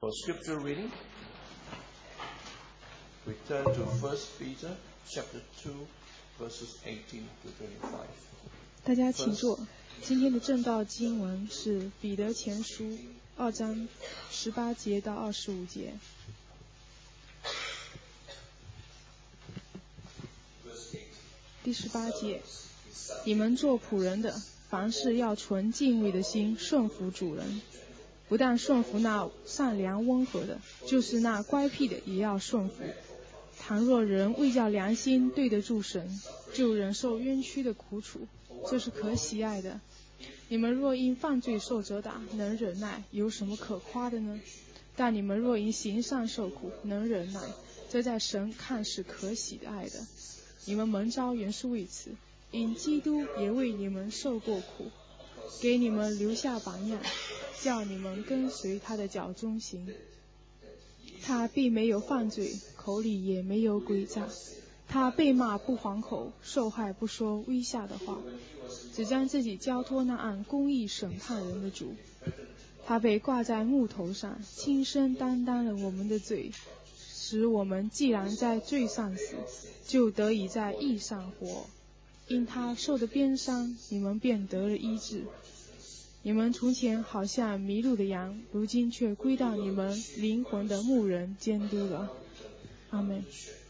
For scripture reading, we turn to 1 Peter chapter 2, verses 18 to 25. 大家请坐。今天的正道经文是彼得前书2章18节到25节。第18节，你们做仆人的，凡事要存敬畏的心顺服主人，不但顺服那善良温和的，就是那乖僻的也要顺服。倘若人为叫良心对得住神，就忍受冤屈的苦楚，这是可喜爱的。你们若因犯罪受责打，能忍耐，有什么可夸的呢？但你们若因行善受苦，能忍耐，这在神看是可喜的爱的。你们蒙召原是为此，因基督也为你们受过苦，给你们留下榜样，叫你们跟随他的脚中行。他并没有犯罪，口里也没有诡诈，他被骂不还口，受害不说威吓的话，只将自己交托那按公义审判人的主。他被挂在木头上，亲身担当了我们的罪，使我们既然在罪上死，就得以在义上活。因他受的鞭伤，你们便得了医治。你们从前好像迷路的羊，如今却归到你们灵魂的牧人监督了。阿们。